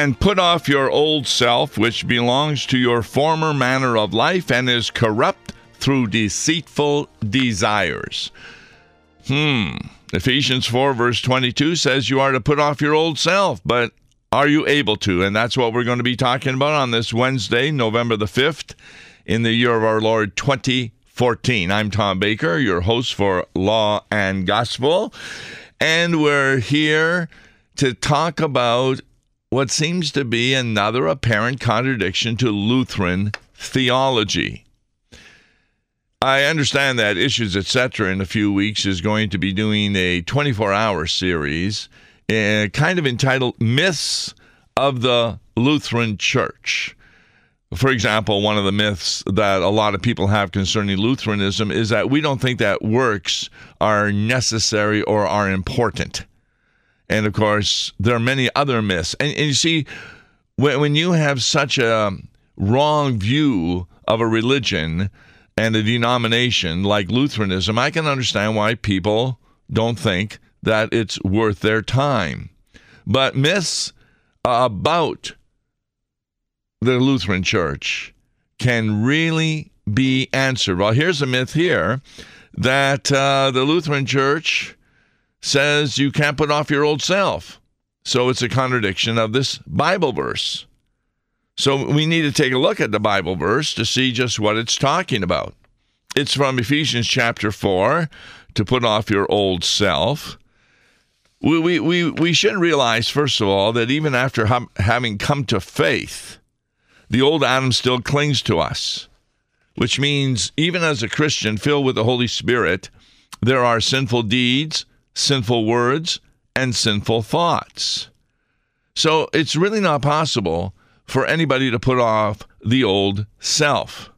And put off your old self, which belongs to your former manner of life and is corrupt through deceitful desires. Ephesians 4, verse 22 says you are to put off your old self, but are you able to? And that's what we're going to be talking about on this Wednesday, November the 5th, in the year of our Lord 2014. I'm Tom Baker, your host for Law and Gospel, and we're here to talk about what seems to be another apparent contradiction to Lutheran theology. I understand that Issues, Etc. in a few weeks is going to be doing a 24-hour series kind of entitled Myths of the Lutheran Church. For example, one of the myths that a lot of people have concerning Lutheranism is that we don't think that works are necessary or are important. And, of course, there are many other myths. And you see, when you have such a wrong view of a religion and a denomination like Lutheranism, I can understand why people don't think that it's worth their time. But myths about the Lutheran Church can really be answered. Well, here's a myth here that the Lutheran Church says you can't put off your old self. So it's a contradiction of this Bible verse. So we need to take a look at the Bible verse to see just what it's talking about. It's from Ephesians chapter 4, to put off your old self. We should realize, first of all, that even after having come to faith, the old Adam still clings to us, which means even as a Christian filled with the Holy Spirit, there are sinful deeds, sinful words, and sinful thoughts. So it's really not possible for anybody to put off the old self.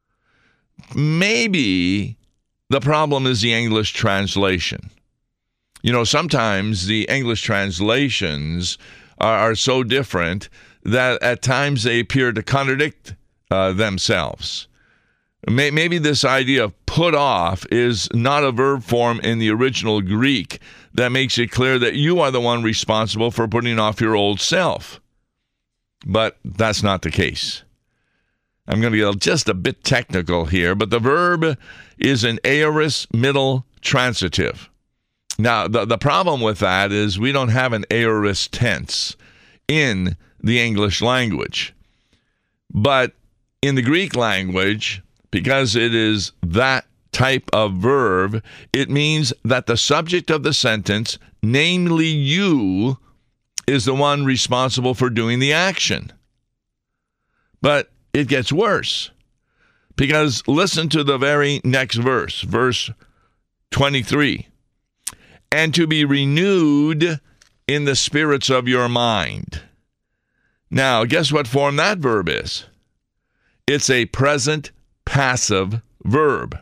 Maybe the problem is the English translation. You know, sometimes the English translations are so different that at times they appear to contradict themselves. Maybe this idea of put off is not a verb form in the original Greek that makes it clear that you are the one responsible for putting off your old self. But that's not the case. I'm going to get just a bit technical here, but the verb is an aorist middle transitive. Now, the problem with that is we don't have an aorist tense in the English language. But in the Greek language, because it is that type of verb, it means that the subject of the sentence, namely you, is the one responsible for doing the action. But it gets worse, because listen to the very next verse, verse 23. And to be renewed in the spirits of your mind. Now, guess what form that verb is? It's a present passive verb.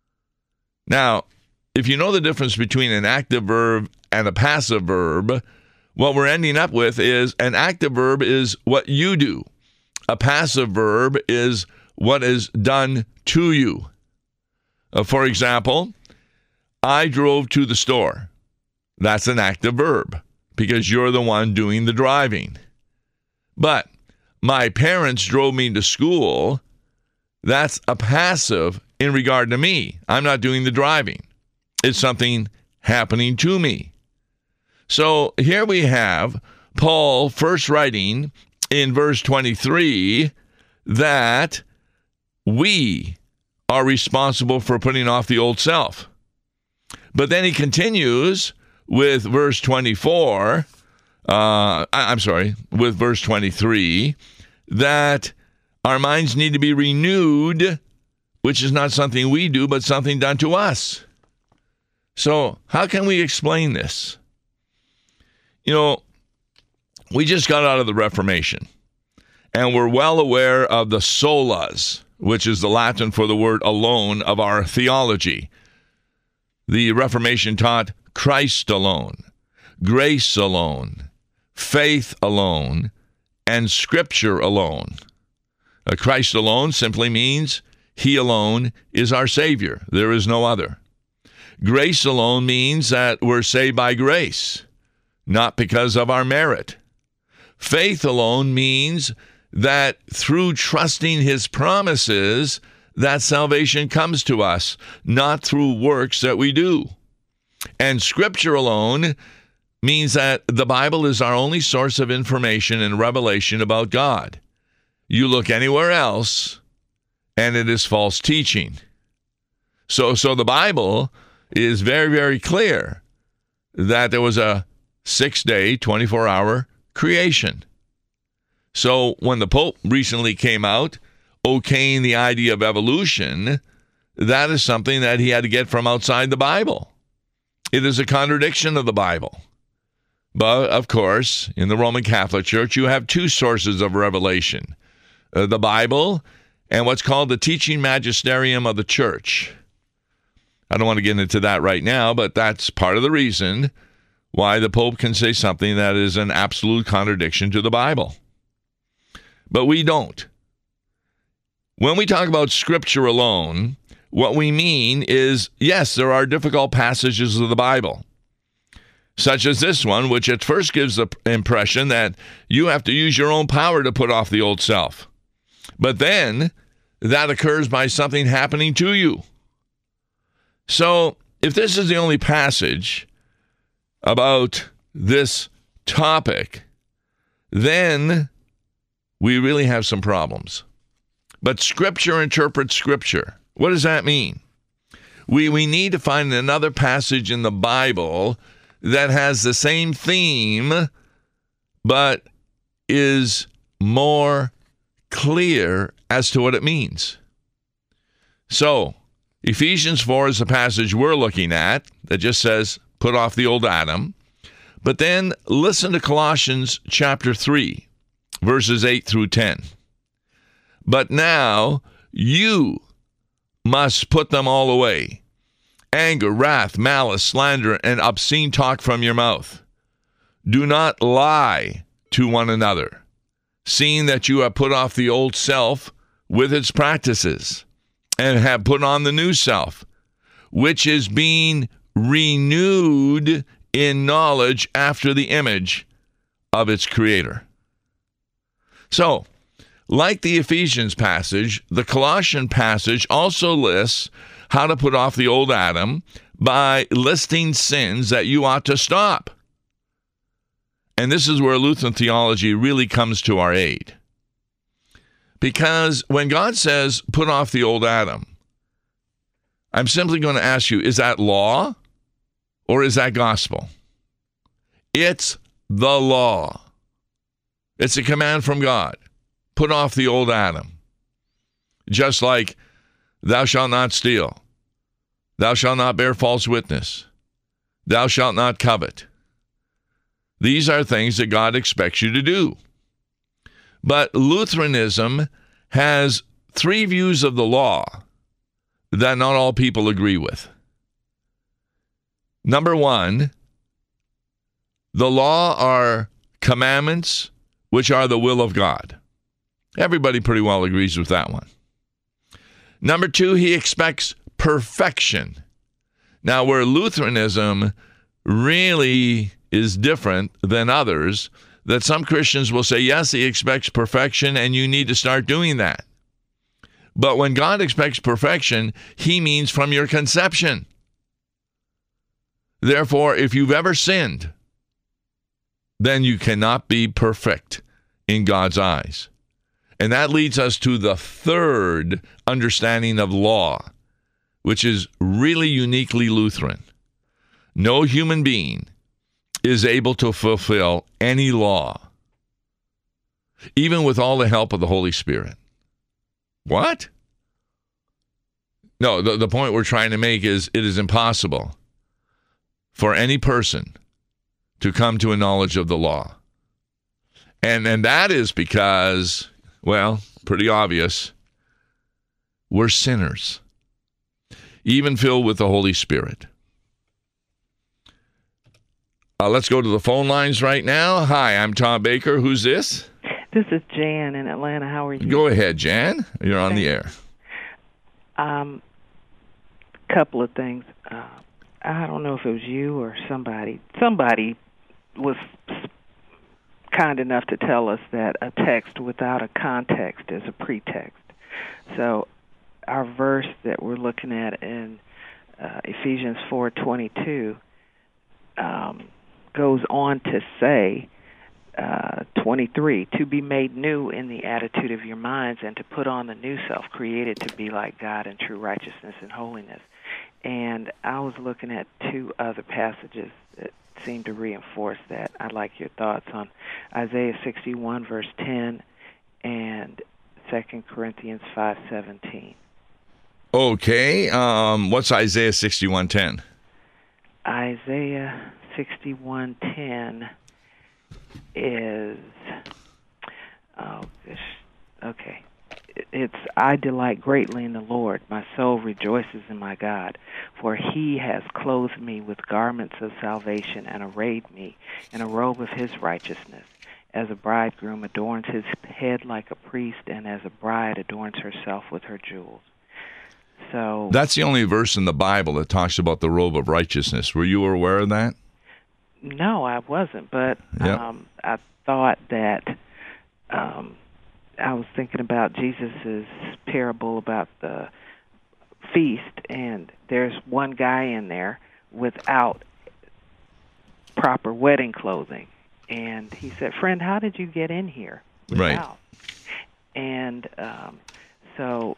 Now, if you know the difference between an active verb and a passive verb, what we're ending up with is an active verb is what you do. A passive verb is what is done to you. For example, I drove to the store. That's an active verb because you're the one doing the driving. But my parents drove me to school. That's a passive in regard to me. I'm not doing the driving. It's something happening to me. So here we have Paul first writing in verse 23 that we are responsible for putting off the old self. But then he continues with verse 24, with verse 23, that our minds need to be renewed, which is not something we do, but something done to us. So how can we explain this? You know, we just got out of the Reformation, and we're well aware of the solas, which is the Latin for the word alone of our theology. The Reformation taught Christ alone, grace alone, faith alone, and Scripture alone. Christ alone simply means He alone is our Savior. There is no other. Grace alone means that we're saved by grace, not because of our merit. Faith alone means that through trusting his promises, that salvation comes to us, not through works that we do. And Scripture alone means that the Bible is our only source of information and revelation about God. You look anywhere else, and it is false teaching. So the Bible is very, very clear that there was a 6-day, 24-hour creation. So when the Pope recently came out okaying the idea of evolution, that is something that he had to get from outside the Bible. It is a contradiction of the Bible. But, of course, in the Roman Catholic Church, you have two sources of revelation, the Bible and what's called the teaching magisterium of the Church. I don't want to get into that right now, but that's part of the reason why the Pope can say something that is an absolute contradiction to the Bible. But we don't. When we talk about Scripture alone, what we mean is, yes, there are difficult passages of the Bible, such as this one, which at first gives the impression that you have to use your own power to put off the old self. But then that occurs by something happening to you. So if this is the only passage about this topic, then we really have some problems. But Scripture interprets Scripture. What does that mean? We need to find another passage in the Bible that has the same theme, but is more clear as to what it means. So, Ephesians 4 is the passage we're looking at that just says, put off the old Adam. But then listen to Colossians chapter 3, verses 8 through 10. But now you must put them all away. Anger, wrath, malice, slander, and obscene talk from your mouth. Do not lie to one another, seeing that you have put off the old self with its practices, and have put on the new self, which is being renewed in knowledge after the image of its creator. So, like the Ephesians passage, the Colossian passage also lists how to put off the old Adam by listing sins that you ought to stop. And this is where Lutheran theology really comes to our aid. Because when God says, put off the old Adam, I'm simply going to ask you, is that law or is that gospel? It's the law. It's a command from God. Put off the old Adam. Just like, thou shalt not steal. Thou shalt not bear false witness. Thou shalt not covet. These are things that God expects you to do. But Lutheranism has three views of the law that not all people agree with. Number one, the law are commandments which are the will of God. Everybody pretty well agrees with that one. Number two, he expects perfection. Now, where Lutheranism really is different than others, that some Christians will say, yes, he expects perfection, and you need to start doing that. But when God expects perfection, he means from your conception. Therefore, if you've ever sinned, then you cannot be perfect in God's eyes. And that leads us to the third understanding of law, which is really uniquely Lutheran. No human being is able to fulfill any law, even with all the help of the Holy Spirit. What? No, the point we're trying to make is it is impossible for any person to come to a knowledge of the law. And that is because, well, pretty obvious, we're sinners, even filled with the Holy Spirit. Let's go to the phone lines right now. Hi, I'm Tom Baker. Who's this? This is Jan in Atlanta. How are you? Go ahead, Jan. You're on the air. Couple of things. I don't know if it was you or somebody. Somebody was kind enough to tell us that a text without a context is a pretext. So our verse that we're looking at in Ephesians 4:22 goes on to say, 23, to be made new in the attitude of your minds and to put on the new self, created to be like God in true righteousness and holiness. And I was looking at two other passages that seem to reinforce that. I'd like your thoughts on Isaiah 61, verse 10, and 2 Corinthians 5:17. Okay. What's Isaiah 61:10? Isaiah 61:10 is, okay. It's, I delight greatly in the Lord. My soul rejoices in my God, for he has clothed me with garments of salvation and arrayed me in a robe of his righteousness. As a bridegroom adorns his head like a priest, and as a bride adorns herself with her jewels. So that's the only verse in the Bible that talks about the robe of righteousness. Were you aware of that? No, I wasn't, but Yep. I thought that I was thinking about Jesus' parable about the feast, and there's one guy in there without proper wedding clothing. And he said, "Friend, how did you get in here without?" Right. And so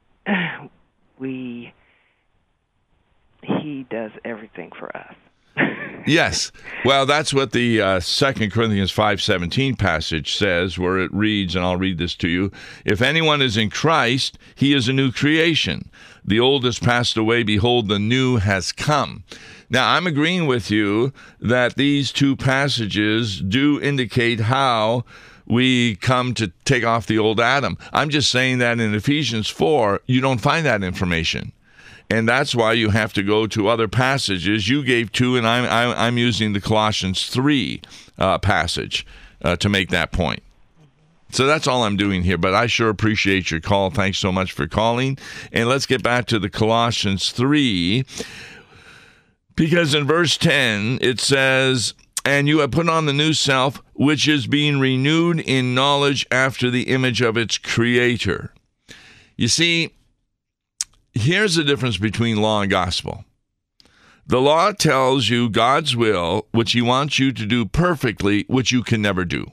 he does everything for us. Yes. Well, that's what the 2 Corinthians 5:17 passage says, where it reads, and I'll read this to you, if anyone is in Christ, he is a new creation. The old has passed away, behold, the new has come. Now, I'm agreeing with you that these two passages do indicate how we come to take off the old Adam. I'm just saying that in Ephesians 4, you don't find that information. And that's why you have to go to other passages. You gave two, and I'm using the Colossians 3 passage to make that point. So that's all I'm doing here, but I sure appreciate your call. Thanks so much for calling. And let's get back to the Colossians 3, because in verse 10, it says, and you have put on the new self, which is being renewed in knowledge after the image of its creator. You see, here's the difference between law and gospel. The law tells you God's will, which he wants you to do perfectly, which you can never do.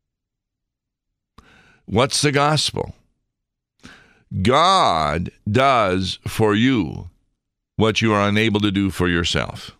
What's the gospel? God does for you what you are unable to do for yourself.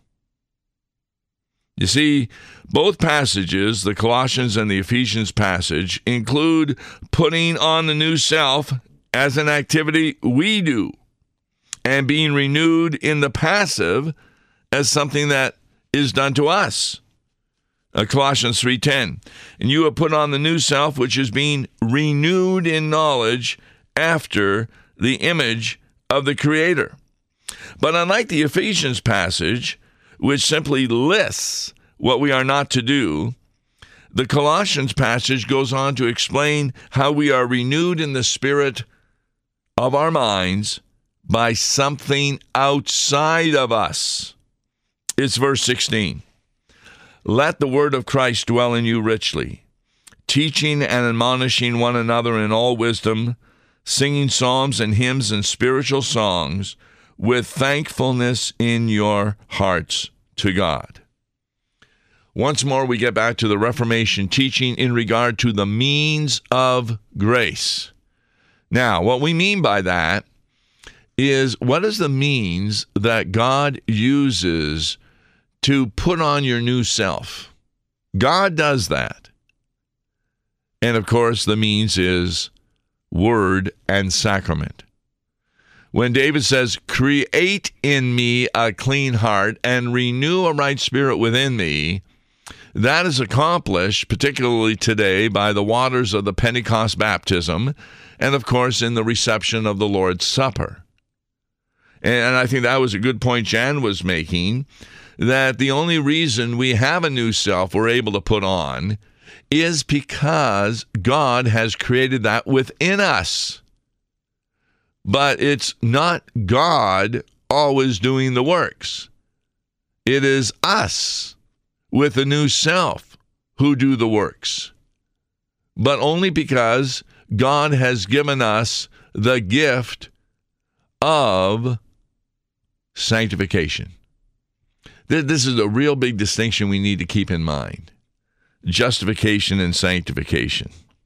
You see, both passages, the Colossians and the Ephesians passage, include putting on the new self as an activity we do, and being renewed in the passive as something that is done to us. Colossians 3:10, and you have put on the new self, which is being renewed in knowledge after the image of the Creator. But unlike the Ephesians passage, which simply lists what we are not to do, the Colossians passage goes on to explain how we are renewed in the spirit of our minds by something outside of us. It's verse 16. Let the word of Christ dwell in you richly, teaching and admonishing one another in all wisdom, singing psalms and hymns and spiritual songs with thankfulness in your hearts to God. Once more, we get back to the Reformation teaching in regard to the means of grace. Now, what we mean by that is, what is the means that God uses to put on your new self? God does that. And of course, the means is word and sacrament. When David says, create in me a clean heart and renew a right spirit within me, that is accomplished, particularly today, by the waters of the Pentecost baptism and, of course, in the reception of the Lord's Supper. And I think that was a good point Jan was making, that the only reason we have a new self we're able to put on is because God has created that within us. But it's not God always doing the works. It is us with a new self who do the works. but only because God has given us the gift of sanctification. This is a real big distinction we need to keep in mind. Justification and sanctification.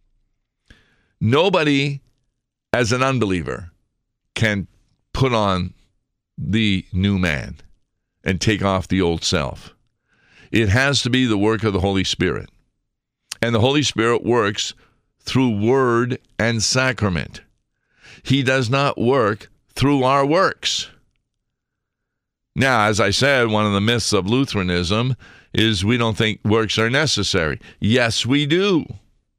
Nobody, as an unbeliever, can put on the new man and take off the old self. It has to be the work of the Holy Spirit. And the Holy Spirit works through word and sacrament. He does not work through our works. Now, as I said, one of the myths of Lutheranism is we don't think works are necessary. Yes, we do.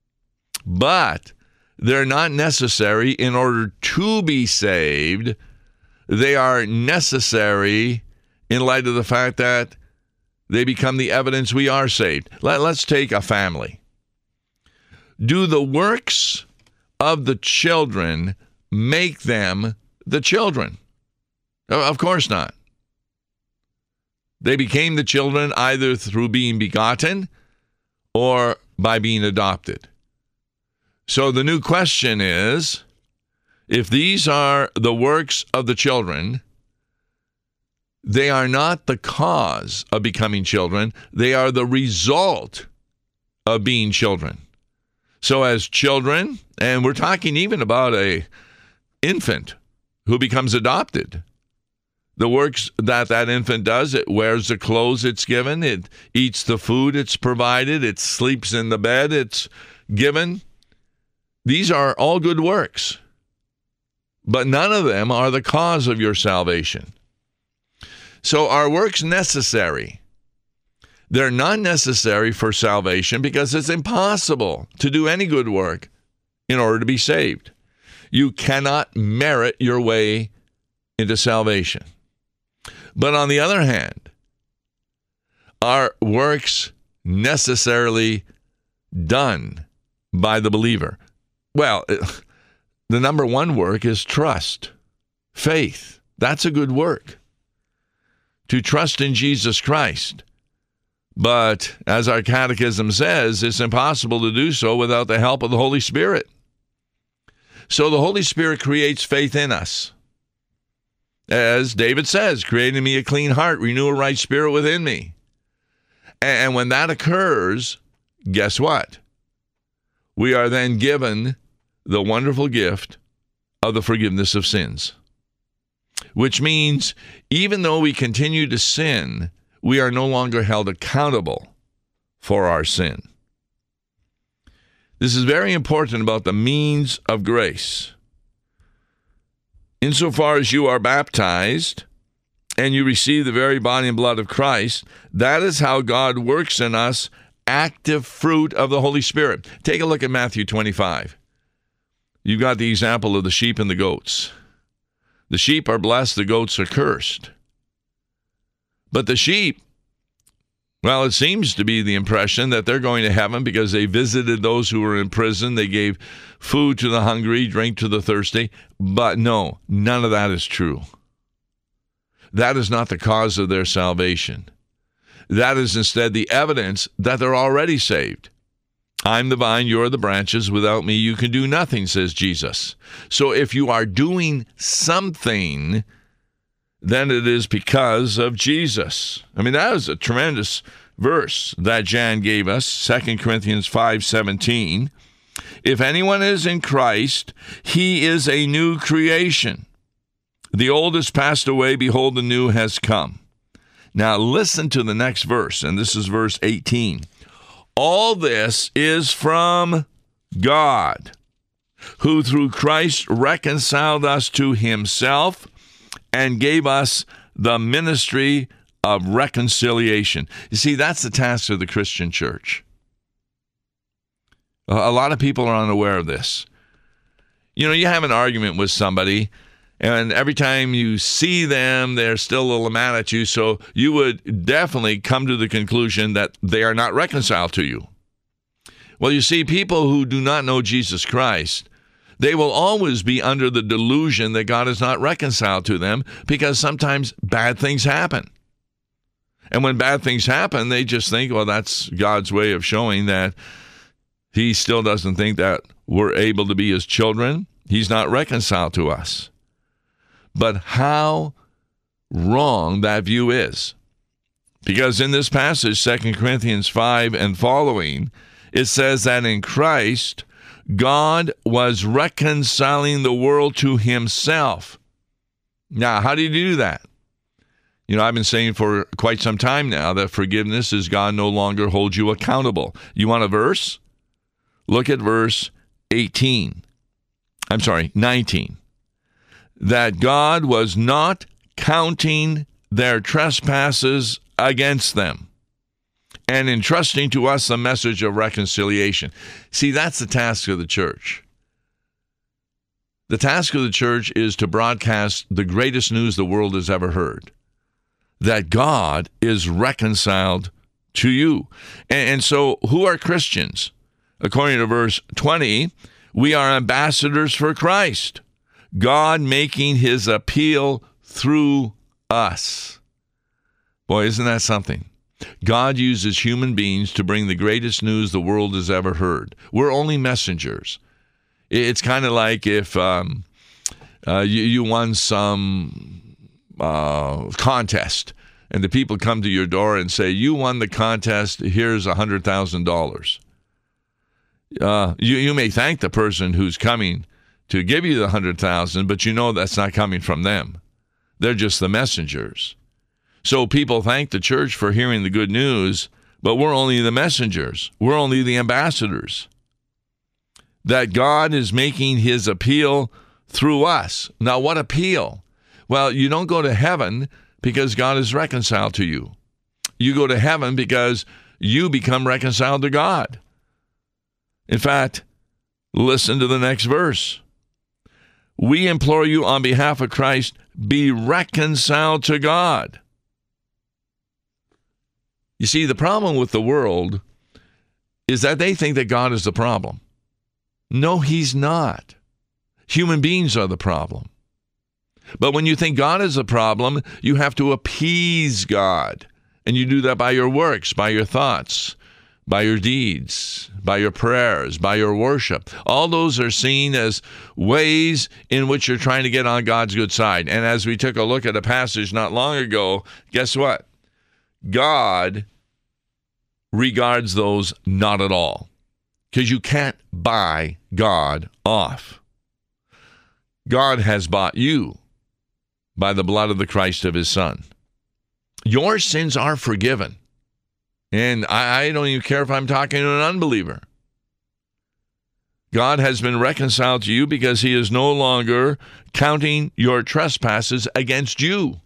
But they're not necessary in order to be saved. They are necessary in light of the fact that they become the evidence we are saved. Let's take a family. Do the works of the children make them the children? Of course not. They became the children either through being begotten or by being adopted. So the new question is, if these are the works of the children, they are not the cause of becoming children. They are the result of being children. So as children, and we're talking even about an infant who becomes adopted, the works that infant does, it wears the clothes it's given, it eats the food it's provided, it sleeps in the bed it's given. These are all good works, but none of them are the cause of your salvation. So are works necessary? They're not necessary for salvation because it's impossible to do any good work in order to be saved. You cannot merit your way into salvation. But on the other hand, are works necessarily done by the believer? Well, the number one work is trust, faith. That's a good work. To trust in Jesus Christ. But as our catechism says, it's impossible to do so without the help of the Holy Spirit. So the Holy Spirit creates faith in us. As David says, create in me a clean heart, renew a right spirit within me. And when that occurs, guess what? We are then given the wonderful gift of the forgiveness of sins. Which means even though we continue to sin, we are no longer held accountable for our sin. This is very important about the means of grace. Insofar as you are baptized and you receive the very body and blood of Christ, that is how God works in us active fruit of the Holy Spirit. Take a look at Matthew 25. You've got the example of the sheep and the goats. The sheep are blessed, the goats are cursed. But the sheep, well, it seems to be the impression that they're going to heaven because they visited those who were in prison. They gave food to the hungry, drink to the thirsty. But no, none of that is true. That is not the cause of their salvation. That is instead the evidence that they're already saved. I'm the vine, you're the branches. Without me, you can do nothing, says Jesus. So if you are doing something, then it is because of Jesus. I mean, that is a tremendous verse that Jan gave us, 2 Corinthians 5:17. If anyone is in Christ, he is a new creation. The old has passed away, behold, the new has come. Now listen to the next verse, and this is verse 18. All this is from God, who through Christ reconciled us to himself and gave us the ministry of reconciliation. You see, that's the task of the Christian church. A lot of people are unaware of this. You know, you have an argument with somebody, and every time you see them, they're still a little mad at you, so you would definitely come to the conclusion that they are not reconciled to you. Well, you see, people who do not know Jesus Christ, they will always be under the delusion that God is not reconciled to them because sometimes bad things happen. And when bad things happen, they just think, well, that's God's way of showing that He still doesn't think that we're able to be his children. He's not reconciled to us. But how wrong that view is. Because in this passage, 2 Corinthians 5 and following, it says that in Christ, God was reconciling the world to himself. Now, how did he do that? I've been saying for quite some time now that forgiveness is God no longer holds you accountable. You want a verse? Look at verse 19. That God was not counting their trespasses against them, and entrusting to us the message of reconciliation. See, that's the task of the church. The task of the church is to broadcast the greatest news the world has ever heard, that God is reconciled to you. And so who are Christians? According to verse 20, we are ambassadors for Christ, God making his appeal through us. Boy, isn't that something? God uses human beings to bring the greatest news the world has ever heard. We're only messengers. It's kind of like if you won some contest, and the people come to your door and say, you won the contest, here's $100,000. You may thank the person who's coming to give you the $100,000, but you know that's not coming from them. They're just the messengers. So people thank the church for hearing the good news, but we're only the messengers. We're only the ambassadors. That God is making his appeal through us. Now, what appeal? Well, you don't go to heaven because God is reconciled to you. You go to heaven because you become reconciled to God. In fact, listen to the next verse. We implore you on behalf of Christ, be reconciled to God. You see, the problem with the world is that they think that God is the problem. No, he's not. Human beings are the problem. But when you think God is the problem, you have to appease God. And you do that by your works, by your thoughts, by your deeds, by your prayers, by your worship. All those are seen as ways in which you're trying to get on God's good side. And as we took a look at a passage not long ago, guess what? God regards those not at all, because you can't buy God off. God has bought you by the blood of the Christ of his Son. Your sins are forgiven. And I don't even care if I'm talking to an unbeliever. God has been reconciled to you because he is no longer counting your trespasses against you.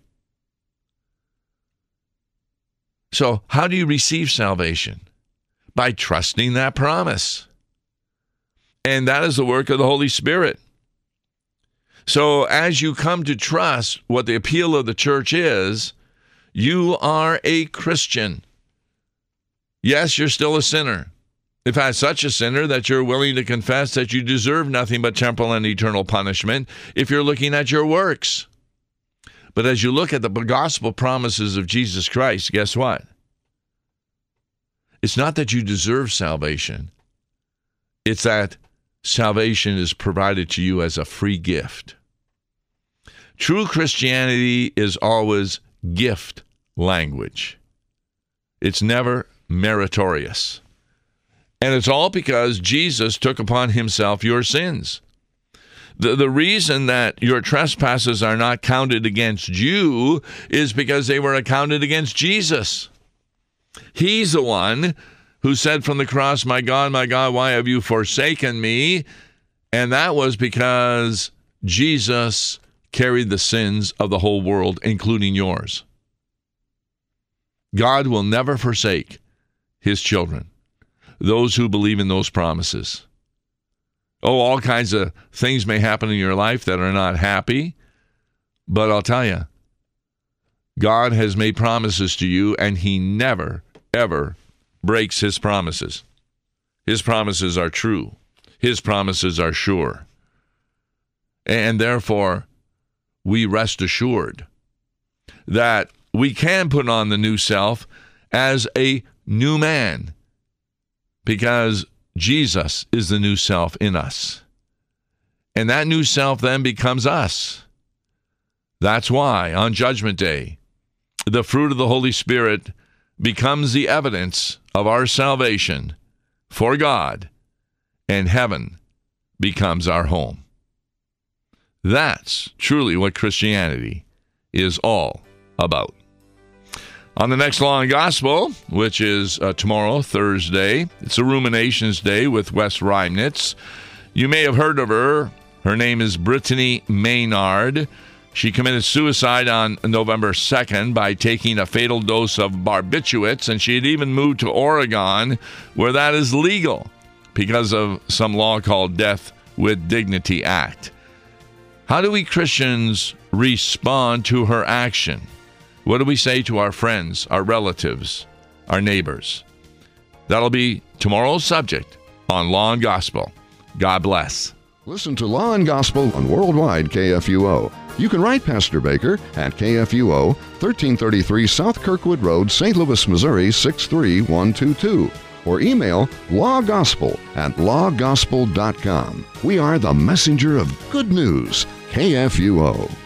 So how do you receive salvation? By trusting that promise. And that is the work of the Holy Spirit. So as you come to trust what the appeal of the church is, you are a Christian. Yes, you're still a sinner. In fact, such a sinner that you're willing to confess that you deserve nothing but temporal and eternal punishment if you're looking at your works. But as you look at the gospel promises of Jesus Christ, guess what? It's not that you deserve salvation. It's that salvation is provided to you as a free gift. True Christianity is always gift language. It's never meritorious. And it's all because Jesus took upon himself your sins. The reason that your trespasses are not counted against you is because they were accounted against Jesus. He's the one who said from the cross, my God, why have you forsaken me? And that was because Jesus carried the sins of the whole world, including yours. God will never forsake his children, those who believe in those promises. Oh, all kinds of things may happen in your life that are not happy, but I'll tell you, God has made promises to you, and he never, ever breaks his promises. His promises are true. His promises are sure. And therefore, we rest assured that we can put on the new self as a new man, because Jesus is the new self in us. And that new self then becomes us. That's why on Judgment Day, the fruit of the Holy Spirit becomes the evidence of our salvation for God, and heaven becomes our home. That's truly what Christianity is all about. On the next Law and Gospel, which is tomorrow, Thursday, it's a Ruminations Day with Wes Reimnitz. You may have heard of her. Her name is Brittany Maynard. She committed suicide on November 2nd by taking a fatal dose of barbiturates, and she had even moved to Oregon, where that is legal because of some law called Death with Dignity Act. How do we Christians respond to her action? What do we say to our friends, our relatives, our neighbors? That'll be tomorrow's subject on Law and Gospel. God bless. Listen to Law and Gospel on Worldwide KFUO. You can write Pastor Baker at KFUO, 1333 South Kirkwood Road, St. Louis, Missouri, 63122. Or email lawgospel@lawgospel.com. We are the messenger of good news, KFUO.